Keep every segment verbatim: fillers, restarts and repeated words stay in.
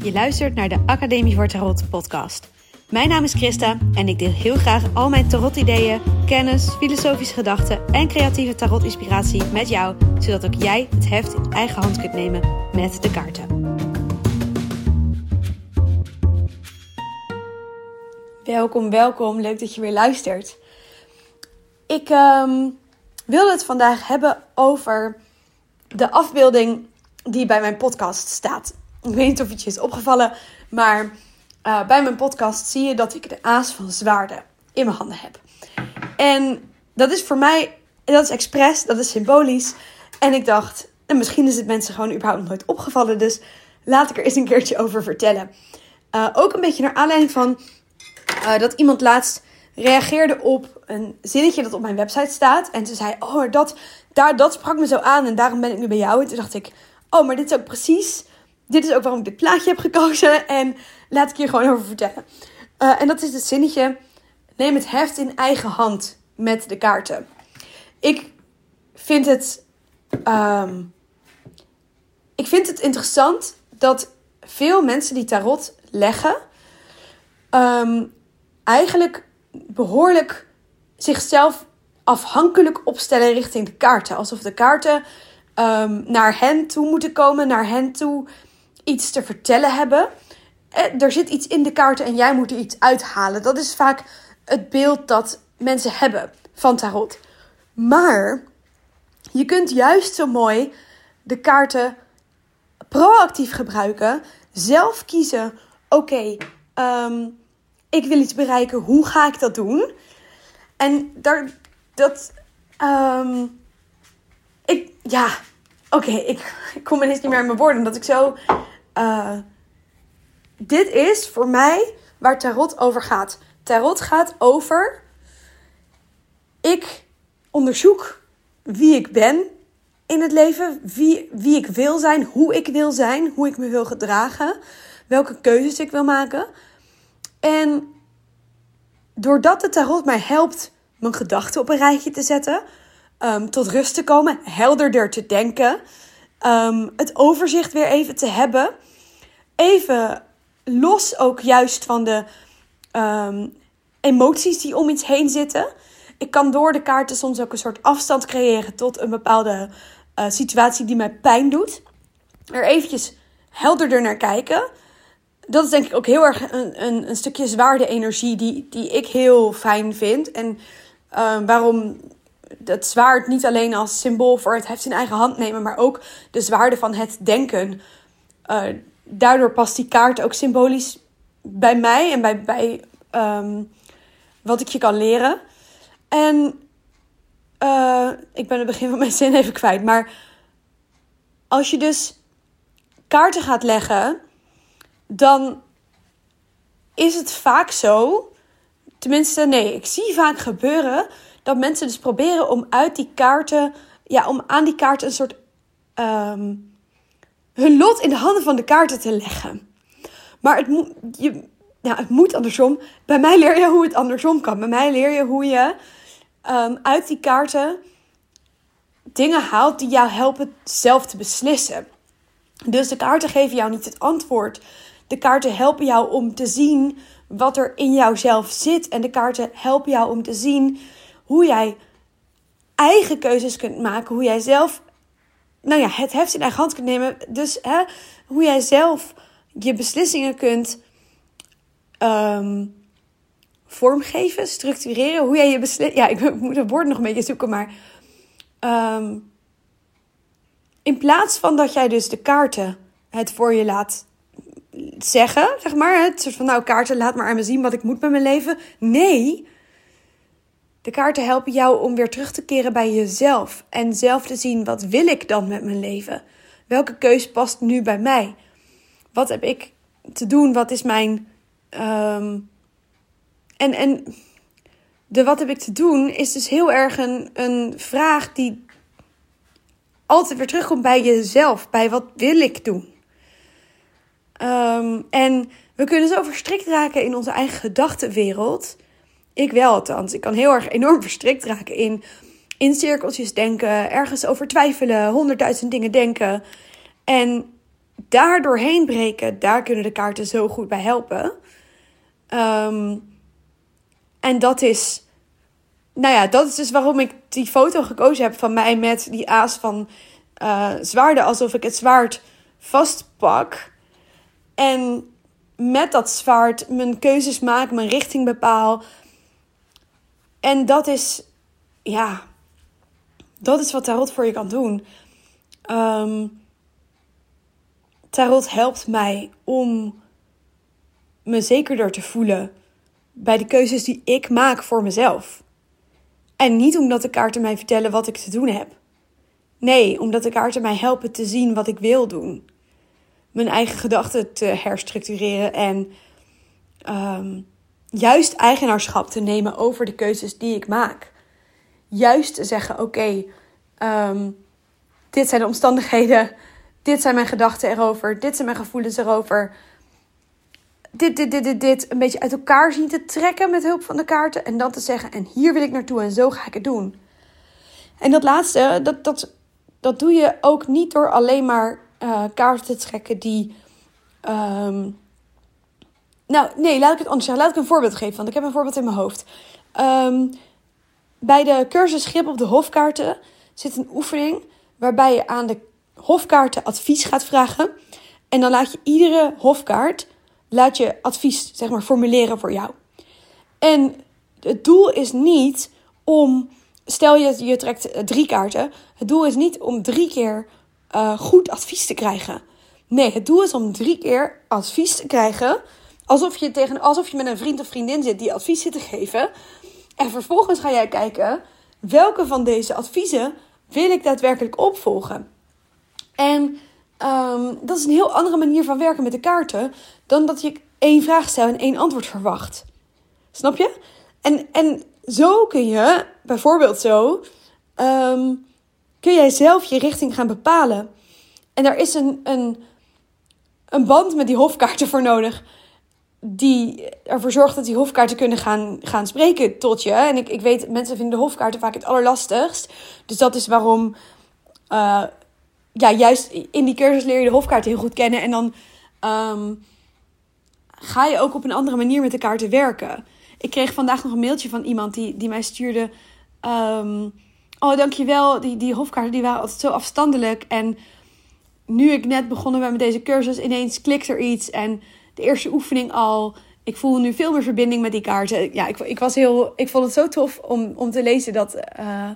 Je luistert naar de Academie voor Tarot podcast. Mijn naam is Christa en ik deel heel graag al mijn tarot-ideeën, kennis, filosofische gedachten en creatieve tarot-inspiratie met jou, zodat ook jij het heft in eigen hand kunt nemen met de kaarten. Welkom, welkom. Leuk dat je weer luistert. Ik um, wilde het vandaag hebben over de afbeelding die bij mijn podcast staat. Ik weet niet of het je is opgevallen, maar uh, bij mijn podcast zie je dat ik de aas van zwaarden in mijn handen heb. En dat is voor mij, dat is expres, dat is symbolisch. En ik dacht, en misschien is het mensen gewoon überhaupt nog nooit opgevallen, dus laat ik er eens een keertje over vertellen. Uh, ook een beetje naar aanleiding van uh, dat iemand laatst reageerde op een zinnetje dat op mijn website staat. En ze zei, oh, dat, daar, dat sprak me zo aan en daarom ben ik nu bij jou. En toen dacht ik, oh, maar dit is ook precies, dit is ook waarom ik dit plaatje heb gekozen. En laat ik hier gewoon over vertellen. Uh, en dat is het zinnetje, neem het heft in eigen hand met de kaarten. Ik vind het, um, ik vind het interessant dat veel mensen die tarot leggen, um, eigenlijk behoorlijk zichzelf afhankelijk opstellen richting de kaarten. Alsof de kaarten um, naar hen toe moeten komen, naar hen toe iets te vertellen hebben. En er zit iets in de kaarten en jij moet er iets uithalen. Dat is vaak het beeld dat mensen hebben van tarot. Maar je kunt juist zo mooi de kaarten proactief gebruiken. Zelf kiezen, oké, okay, um, ik wil iets bereiken, hoe ga ik dat doen? En daar, dat, um, ik, ja, oké, okay, ik, ik kom ineens niet meer in mijn woorden, omdat ik zo, uh, dit is voor mij waar tarot over gaat. Tarot gaat over, ik onderzoek wie ik ben in het leven, wie, wie ik wil zijn, hoe ik wil zijn, hoe ik me wil gedragen, welke keuzes ik wil maken. En doordat de tarot mij helpt mijn gedachten op een rijtje te zetten, um, tot rust te komen, helderder te denken, um, het overzicht weer even te hebben, even los ook juist van de um, emoties die om iets heen zitten. Ik kan door de kaarten soms ook een soort afstand creëren tot een bepaalde uh, situatie die mij pijn doet. Er eventjes helderder naar kijken. Dat is denk ik ook heel erg een, een, een stukje zwaarde-energie die, die ik heel fijn vind. En uh, waarom het zwaard niet alleen als symbool voor het heft in eigen hand nemen, maar ook de zwaarde van het denken. Uh, daardoor past die kaart ook symbolisch bij mij en bij, bij um, wat ik je kan leren. En uh, ik ben het begin van mijn zin even kwijt. Maar als je dus kaarten gaat leggen, dan is het vaak zo, tenminste nee, ik zie vaak gebeuren dat mensen dus proberen om uit die kaarten, ja, om aan die kaarten een soort um, hun lot in de handen van de kaarten te leggen. Maar het moet, je, ja, het moet andersom. Bij mij leer je hoe het andersom kan. Bij mij leer je hoe je um, uit die kaarten dingen haalt die jou helpen zelf te beslissen. Dus de kaarten geven jou niet het antwoord. De kaarten helpen jou om te zien wat er in jouzelf zit. En de kaarten helpen jou om te zien hoe jij eigen keuzes kunt maken. Hoe jij zelf, nou ja, het heft in eigen hand kunt nemen. Dus hè, hoe jij zelf je beslissingen kunt um, vormgeven, structureren. Hoe jij je beslissingen, ja, ik moet het woord nog een beetje zoeken, maar Um, in plaats van dat jij dus de kaarten het voor je laat zeggen, zeg maar, het soort van, nou, kaarten, laat maar aan me zien wat ik moet met mijn leven. Nee, de kaarten helpen jou om weer terug te keren bij jezelf en zelf te zien, wat wil ik dan met mijn leven? Welke keus past nu bij mij? Wat heb ik te doen? Wat is mijn um, en en de wat heb ik te doen is dus heel erg een, een vraag die altijd weer terugkomt bij jezelf. Bij wat wil ik doen? Um, en we kunnen zo verstrikt raken in onze eigen gedachtenwereld. Ik wel althans. Ik kan heel erg enorm verstrikt raken in, in cirkeltjes denken. Ergens over twijfelen. Honderdduizend dingen denken. En daar doorheen breken, daar kunnen de kaarten zo goed bij helpen. Um, en dat is, nou ja, dat is dus waarom ik die foto gekozen heb van mij met die aas van uh, zwaarden, alsof ik het zwaard vastpak. En met dat zwaard mijn keuzes maak, mijn richting bepaal. En dat is, ja, dat is wat tarot voor je kan doen. Um, tarot helpt mij om me zekerder te voelen bij de keuzes die ik maak voor mezelf. En niet omdat de kaarten mij vertellen wat ik te doen heb. Nee, omdat de kaarten mij helpen te zien wat ik wil doen. Mijn eigen gedachten te herstructureren en um, juist eigenaarschap te nemen over de keuzes die ik maak. Juist te zeggen, oké, okay, um, dit zijn de omstandigheden, dit zijn mijn gedachten erover, dit zijn mijn gevoelens erover. Dit, dit, dit, dit, dit, een beetje uit elkaar zien te trekken met hulp van de kaarten. En dan te zeggen, en hier wil ik naartoe en zo ga ik het doen. En dat laatste, dat, dat, dat doe je ook niet door alleen maar uh, kaarten te trekken die... Um, nou, nee, laat ik het anders zeggen. Laat ik een voorbeeld geven, want ik heb een voorbeeld in mijn hoofd. Um, bij de cursus Grip op de Hofkaarten zit een oefening waarbij je aan de hofkaarten advies gaat vragen. En dan laat je iedere hofkaart... laat je advies, zeg maar, formuleren voor jou. En het doel is niet om... Stel je, je trekt drie kaarten. Het doel is niet om drie keer uh, goed advies te krijgen. Nee, het doel is om drie keer advies te krijgen. Alsof je, tegen, alsof je met een vriend of vriendin zit die advies zit te geven. En vervolgens ga jij kijken... welke van deze adviezen wil ik daadwerkelijk opvolgen. En... Um, dat is een heel andere manier van werken met de kaarten... dan dat je één vraag stelt en één antwoord verwacht. Snap je? En, en zo kun je, bijvoorbeeld zo... Um, kun jij zelf je richting gaan bepalen. En daar is een, een, een band met die hofkaarten voor nodig... die ervoor zorgt dat die hofkaarten kunnen gaan, gaan spreken tot je. En ik, ik weet, mensen vinden de hofkaarten vaak het allerlastigst. Dus dat is waarom... Uh, Ja, juist in die cursus leer je de hofkaarten heel goed kennen. En dan um, ga je ook op een andere manier met de kaarten werken. Ik kreeg vandaag nog een mailtje van iemand die, die mij stuurde... Um, oh, dankjewel, die, die hofkaarten die waren altijd zo afstandelijk. En nu ik net begonnen ben met deze cursus, ineens klikt er iets. En de eerste oefening al... Ik voel nu veel meer verbinding met die kaarten. Ja, ik, ik, was heel, ik vond het zo tof om, om te lezen dat, uh,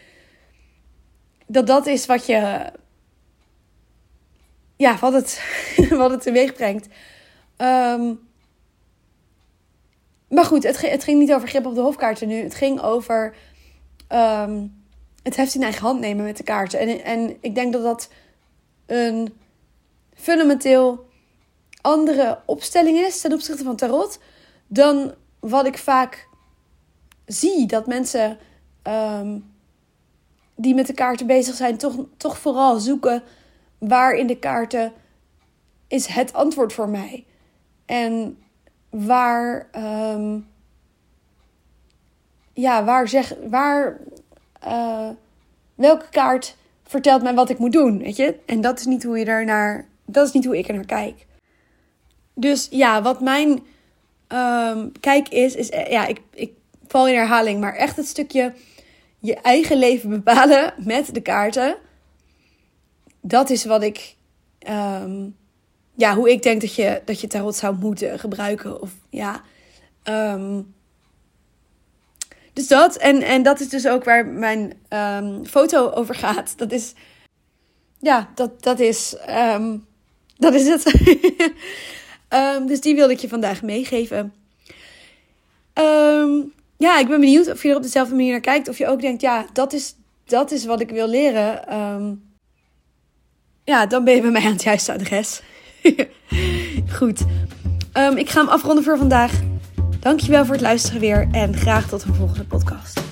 dat dat is wat je... Ja, wat het, wat het teweeg brengt. Um, maar goed, het, het ging niet over grip op de hofkaarten nu. Het ging over um, het heft in eigen hand nemen met de kaarten. En, en ik denk dat dat een fundamenteel andere opstelling is ten opzichte van tarot. Dan wat ik vaak zie. Dat mensen um, die met de kaarten bezig zijn toch, toch vooral zoeken... waar in de kaarten is het antwoord voor mij? En waar, um, ja, waar zeg, waar, uh, welke kaart vertelt mij wat ik moet doen, weet je? En dat is niet hoe je er naar, dat is niet hoe ik er naar kijk. Dus ja, wat mijn um, kijk is, is, ja, ik, ik val in herhaling, maar echt het stukje je eigen leven bepalen met de kaarten. Dat is wat ik, um, ja, hoe ik denk dat je, dat je tarot zou moeten gebruiken. Of ja, um, dus dat. En, en dat is dus ook waar mijn um, foto over gaat. Dat is, ja, dat, dat is, um, dat is het. um, dus die wilde ik je vandaag meegeven. Um, ja, ik ben benieuwd of je er op dezelfde manier naar kijkt. Of je ook denkt, ja, dat is, dat is wat ik wil leren. Um, Ja, dan ben je bij mij aan het juiste adres. Goed. Um, ik ga hem afronden voor vandaag. Dankjewel voor het luisteren weer. En graag tot een volgende podcast.